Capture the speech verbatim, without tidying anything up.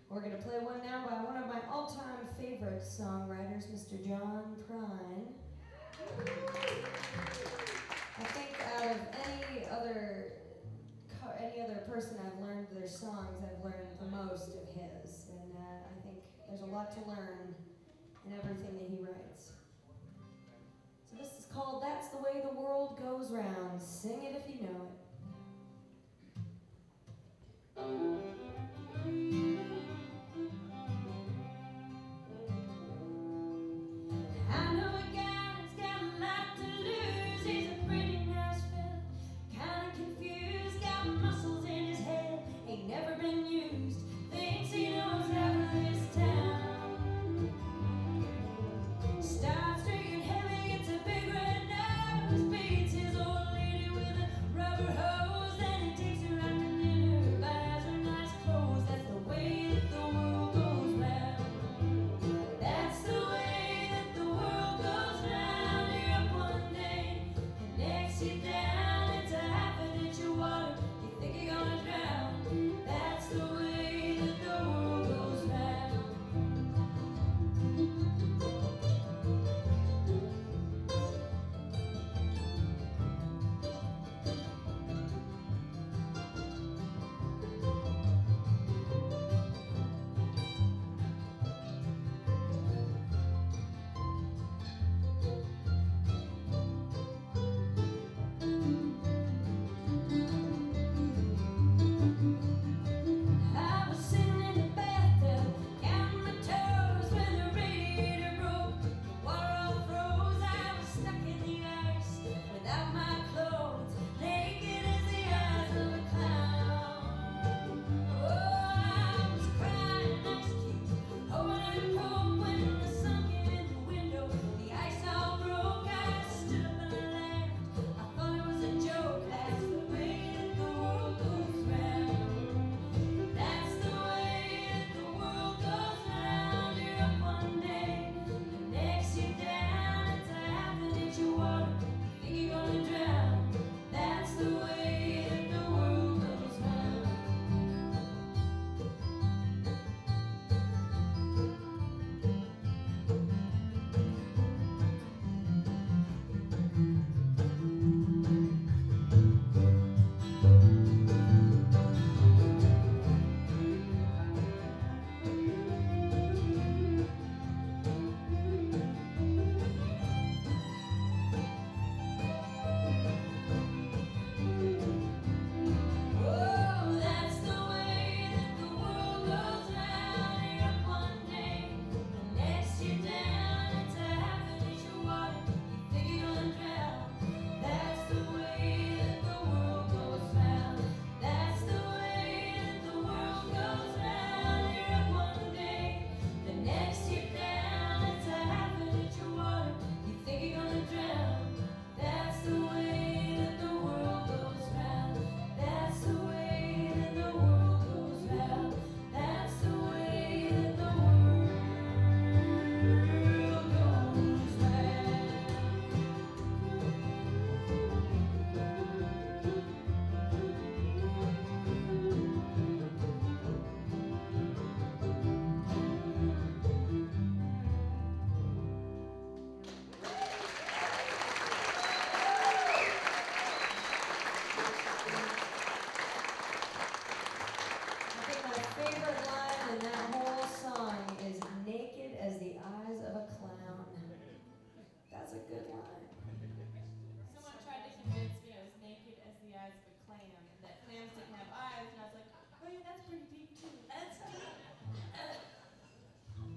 We're going to play one now by one of my all-time favorite songwriters, Mister John Prine. I think out of any other any other person I've learned their songs, I've learned the most of his. And uh, I think there's a lot to learn in everything that he writes. So this is called That's the Way the World Goes Round. Sing it if you know it.